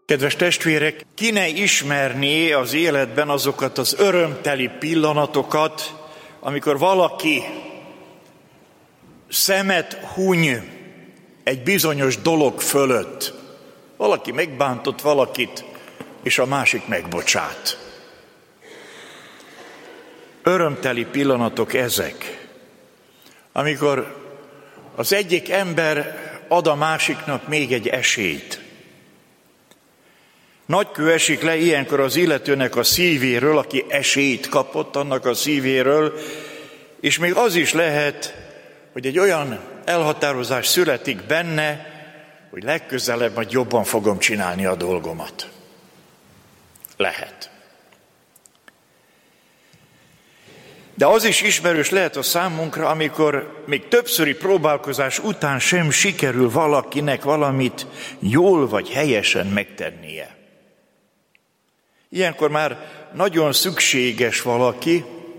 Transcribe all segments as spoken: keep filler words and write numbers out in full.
Kedves testvérek, ki ne ismerné az életben azokat az örömteli pillanatokat, amikor valaki szemet huny egy bizonyos dolog fölött. Valaki megbántott valakit, és a másik megbocsát. Örömteli pillanatok ezek, amikor az egyik ember ad a másiknak még egy esélyt. Nagy kő esik le ilyenkor az illetőnek a szívéről, aki esélyt kapott annak a szívéről, és még az is lehet, hogy egy olyan elhatározás születik benne, hogy legközelebb majd jobban fogom csinálni a dolgomat. Lehet. De az is ismerős lehet a számunkra, amikor még többszöri próbálkozás után sem sikerül valakinek valamit jól vagy helyesen megtennie. Ilyenkor már nagyon szükséges valaki,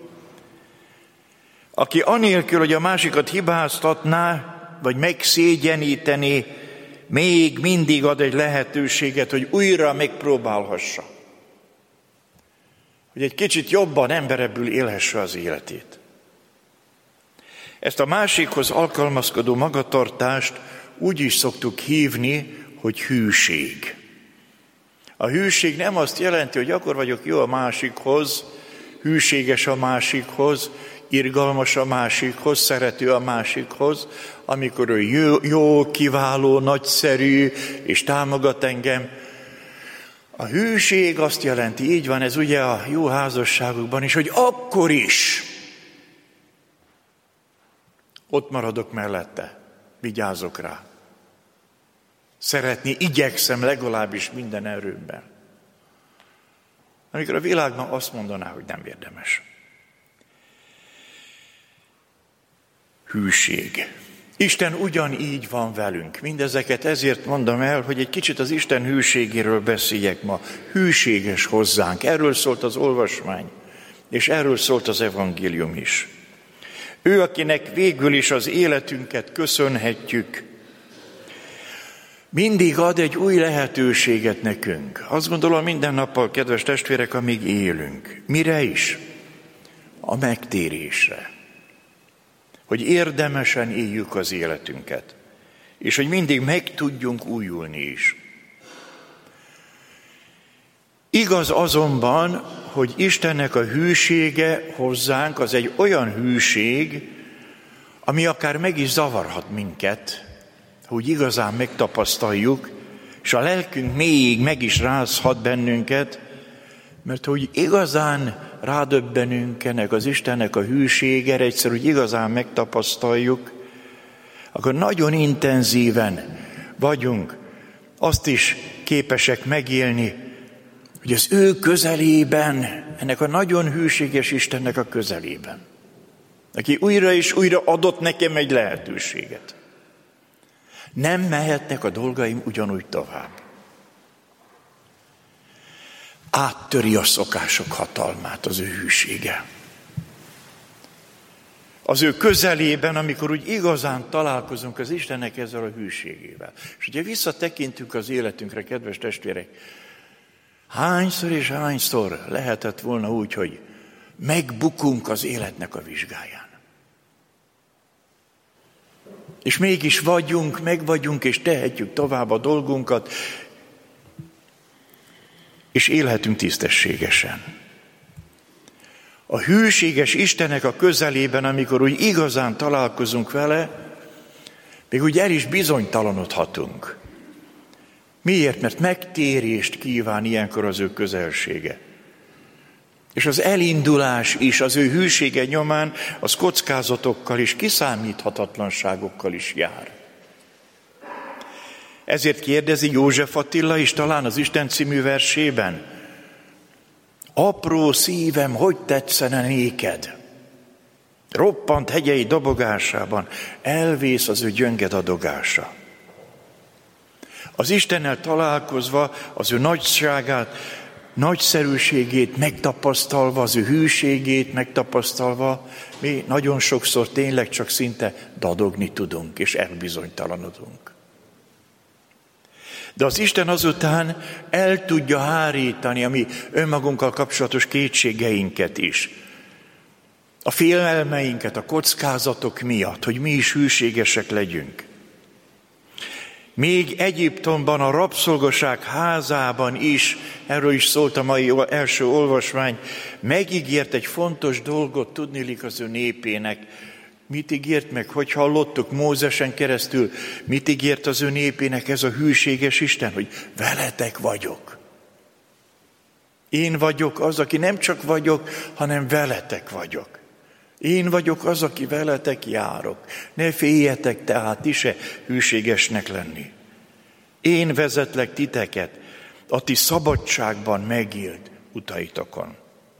aki anélkül, hogy a másikat hibáztatná, vagy megszégyenítené, még mindig ad egy lehetőséget, hogy újra megpróbálhassa. Hogy egy kicsit jobban, emberebbül élhesse az életét. Ezt a másikhoz alkalmazkodó magatartást úgy is szoktuk hívni, hogy hűség. A hűség nem azt jelenti, hogy akkor vagyok jó a másikhoz, hűséges a másikhoz, irgalmas a másikhoz, szerető a másikhoz, amikor ő jó, jó, kiváló, nagyszerű, és támogat engem. A hűség azt jelenti, így van ez ugye a jó házasságokban is, hogy akkor is ott maradok mellette, vigyázok rá. Szeretni igyekszem legalábbis minden erőmben. Amikor a világban azt mondaná, hogy nem érdemes. Hűség. Isten ugyanígy van velünk. Mindezeket ezért mondom el, hogy egy kicsit az Isten hűségéről beszéljek ma. Hűséges hozzánk. Erről szólt az olvasmány, és erről szólt az evangélium is. Ő, akinek végül is az életünket köszönhetjük, mindig ad egy új lehetőséget nekünk. Azt gondolom minden nappal, kedves testvérek, amíg élünk. Mire is? A megtérésre. Hogy érdemesen éljük az életünket. És hogy mindig meg tudjunk újulni is. Igaz azonban, hogy Istennek a hűsége hozzánk az egy olyan hűség, ami akár meg is zavarhat minket, hogy igazán megtapasztaljuk, és a lelkünk még meg is rázhat bennünket, mert hogy igazán rádöbbenünk ennek az Istennek a hűségére, egyszer, hogy igazán megtapasztaljuk, akkor nagyon intenzíven vagyunk azt is képesek megélni, hogy az ő közelében, ennek a nagyon hűséges Istennek a közelében, aki újra és újra adott nekem egy lehetőséget. Nem mehetnek a dolgaim ugyanúgy tovább. Áttöri a szokások hatalmát az ő hűsége. Az ő közelében, amikor úgy igazán találkozunk az Istennek ezzel a hűségével. És ugye visszatekintünk az életünkre, kedves testvérek, hányszor és hányszor lehetett volna úgy, hogy megbukunk az életnek a vizsgáján. És mégis vagyunk, megvagyunk, és tehetjük tovább a dolgunkat, és élhetünk tisztességesen. A hűséges Istennek a közelében, amikor úgy igazán találkozunk vele, még úgy el is bizonytalanodhatunk. Miért? Mert megtérést kíván ilyenkor az ő közelsége. És az elindulás is az ő hűsége nyomán az kockázatokkal és kiszámíthatatlanságokkal is jár. Ezért kérdezi József Attila is talán az Isten című versében: apró szívem, hogy tetszene néked? Roppant hegyei dobogásában elvész az ő gyönged adogása. Az Istennel találkozva, az ő nagyságát, nagyszerűségét megtapasztalva, az ő hűségét megtapasztalva, mi nagyon sokszor tényleg csak szinte dadogni tudunk, és elbizonytalanodunk. De az Isten azután el tudja hárítani a mi önmagunkkal kapcsolatos kétségeinket is. A félelmeinket, a kockázatok miatt, hogy mi is hűségesek legyünk. Még Egyiptomban, a rabszolgaság házában is, erről is szólt a mai első olvasmány, megígért egy fontos dolgot tudniillik az ő népének. Mit ígért meg? Hogy hallottuk Mózesen keresztül? Mit ígért az ő népének ez a hűséges Isten? Hogy veletek vagyok. Én vagyok az, aki nem csak vagyok, hanem veletek vagyok. Én vagyok az, aki veletek járok. Ne féljetek tehát ti se hűségesnek lenni. Én vezetlek titeket a ti szabadságban megélt utaitokon.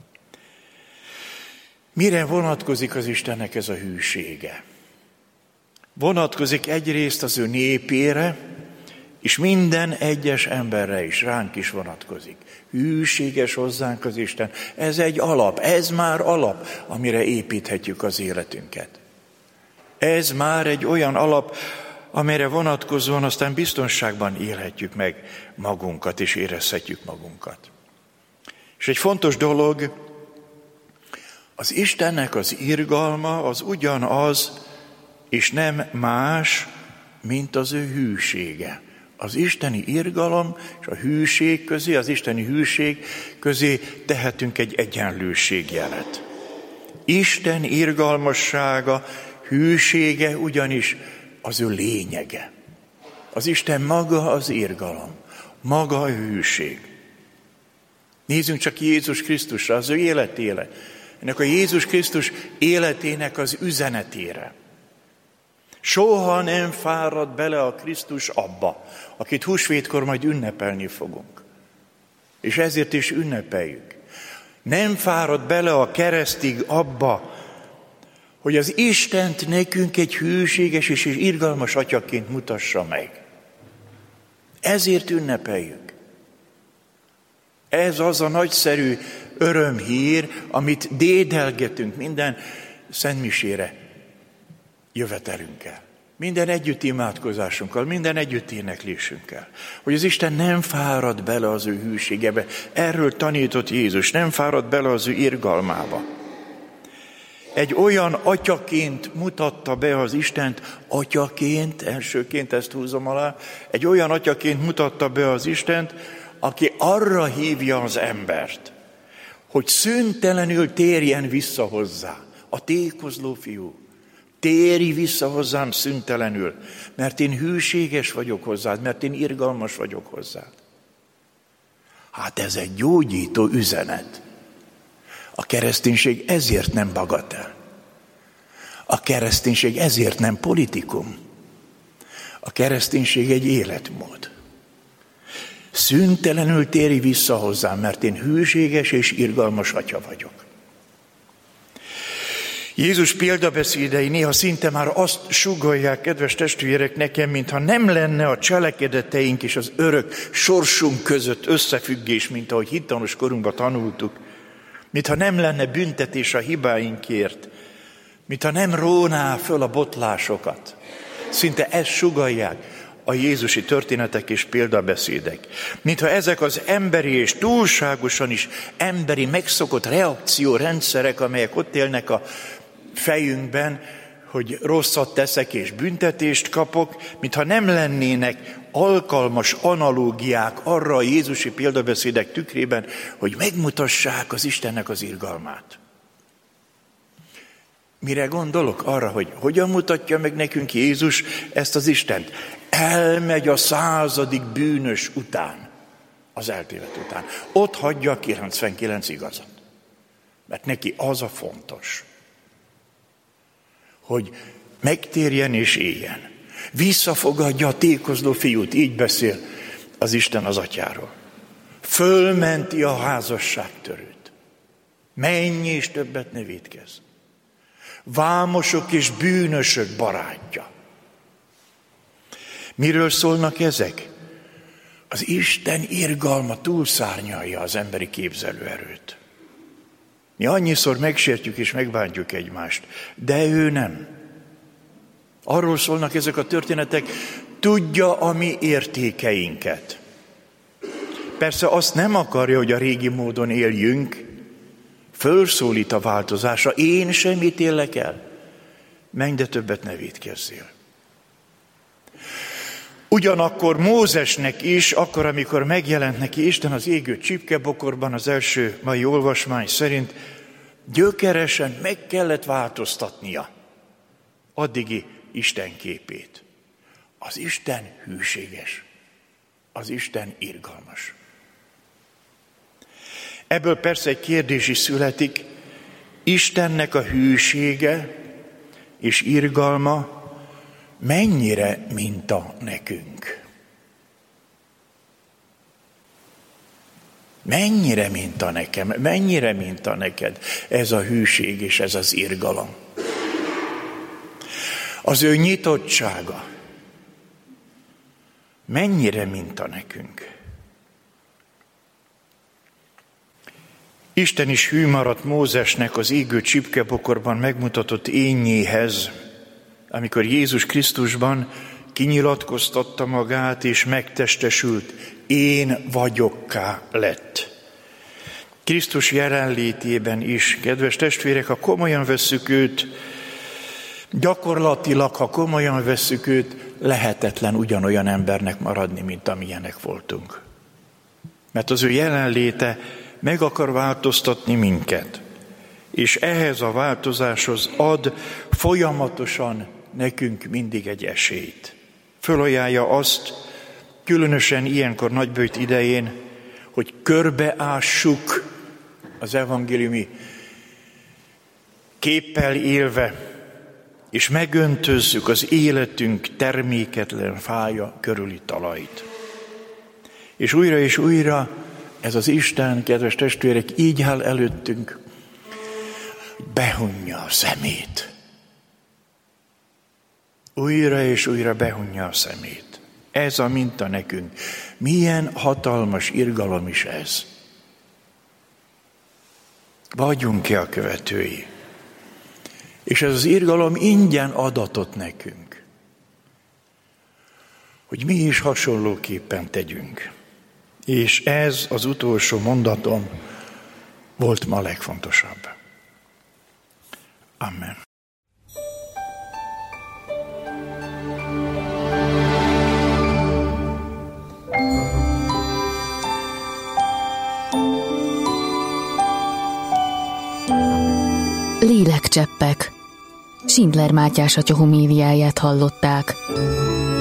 Mire vonatkozik az Istennek ez a hűsége? Vonatkozik egyrészt az ő népére, és minden egyes emberre is, ránk is vonatkozik. Hűséges hozzánk az Isten. Ez egy alap, ez már alap, amire építhetjük az életünket. Ez már egy olyan alap, amire vonatkozóan aztán biztonságban élhetjük meg magunkat, és érezhetjük magunkat. És egy fontos dolog, az Istennek az irgalma az ugyanaz, és nem más, mint az ő hűsége. Az isteni irgalom és a hűség közé, az isteni hűség közé tehetünk egy egyenlőségjelet. Isten irgalmassága, hűsége ugyanis az ő lényege. Az Isten maga az irgalom, maga a hűség. Nézzünk csak Jézus Krisztusra, az ő életére, ennek a Jézus Krisztus életének az üzenetére. Soha nem fárad bele a Krisztus abba, akit húsvétkor majd ünnepelni fogunk. És ezért is ünnepeljük. Nem fárad bele a keresztig abba, hogy az Istent nekünk egy hűséges és irgalmas atyaként mutassa meg. Ezért ünnepeljük. Ez az a nagyszerű örömhír, amit dédelgetünk minden szentmisére jövetelünkkel. Minden együtt imádkozásunkkal, minden együtt éneklésünkkel. Hogy az Isten nem fárad bele az ő hűségebe. Erről tanított Jézus, nem fárad bele az ő irgalmába. Egy olyan atyaként mutatta be az Istent, atyaként, elsőként ezt húzom alá, egy olyan atyaként mutatta be az Istent, aki arra hívja az embert, hogy szüntelenül térjen vissza hozzá. A tékozló fiú, térj vissza hozzám szüntelenül, mert én hűséges vagyok hozzád, mert én irgalmas vagyok hozzád. Hát ez egy gyógyító üzenet. A kereszténység ezért nem bagatel. A kereszténység ezért nem politikum. A kereszténység egy életmód. Szüntelenül térj vissza hozzám, mert én hűséges és irgalmas atya vagyok. Jézus példabeszédei néha szinte már azt sugallják, kedves testvérek, nekem, mintha nem lenne a cselekedeteink és az örök sorsunk között összefüggés, mint ahogy hittanos korunkban tanultuk. Mintha nem lenne büntetés a hibáinkért, mintha nem róná föl a botlásokat. Szinte ezt sugallják a jézusi történetek és példabeszédek. Mintha ezek az emberi és túlságosan is emberi megszokott reakciórendszerek, amelyek ott élnek a fejünkben, hogy rosszat teszek és büntetést kapok, mintha nem lennének alkalmas analógiák arra a jézusi példabeszédek tükrében, hogy megmutassák az Istennek az irgalmát. Mire gondolok? Arra, hogy hogyan mutatja meg nekünk Jézus ezt az Istent? Elmegy a századik bűnös után, az eltévedt után. Ott hagyja a kilencvenkilenc igazat. Mert neki az a fontos, hogy megtérjen és éljen. Visszafogadja a tékozló fiút, így beszél az Isten az atyáról. Fölmenti a házasságtörőt. Menj és többet ne vétkezz. Vámosok és bűnösök barátja. Miről szólnak ezek? Az Isten irgalma túlszárnyalja az emberi képzelőerőt. Mi annyiszor megsértjük és megbántjuk egymást, de ő nem. Arról szólnak ezek a történetek, tudja a mi értékeinket. Persze azt nem akarja, hogy a régi módon éljünk, fölszólít a változásra. Én semmit élek el. Menj, de többet ne vétkezzél. Ugyanakkor Mózesnek is, akkor, amikor megjelent neki Isten az égő csipkebokorban, az első mai olvasmány szerint, gyökeresen meg kellett változtatnia addigi Isten képét. Az Isten hűséges, az Isten irgalmas. Ebből persze egy kérdés is születik, Istennek a hűsége és irgalma mennyire minta nekünk? Mennyire minta nekem, mennyire minta neked ez a hűség és ez az irgalom? Az ő nyitottsága mennyire minta nekünk? Isten is hű maradt Mózesnek az égő csipkebokorban megmutatott énnyéhez, amikor Jézus Krisztusban kinyilatkoztatta magát és megtestesült, én vagyokká lett. Krisztus jelenlétében is, kedves testvérek, ha komolyan vesszük őt, gyakorlatilag, ha komolyan vesszük őt, lehetetlen ugyanolyan embernek maradni, mint amilyenek voltunk. Mert az ő jelenléte meg akar változtatni minket, és ehhez a változáshoz ad folyamatosan nekünk mindig egy esélyt. Fölajánlja azt, különösen ilyenkor nagyböjt idején, hogy körbeássuk az evangéliumi képpel élve, és megöntözzük az életünk terméketlen fája körüli talajt. És újra és újra ez az Isten, kedves testvérek, így áll előttünk, behunja a szemét. Újra és újra behunja a szemét. Ez a minta nekünk. Milyen hatalmas irgalom is ez. Vagyunk-e a követői? És ez az irgalom ingyen adatot nekünk, hogy mi is hasonlóképpen tegyünk. És ez az utolsó mondatom volt ma legfontosabb. Amen. Lélekcseppek. Schindler Mátyás atya homéliáját hallották.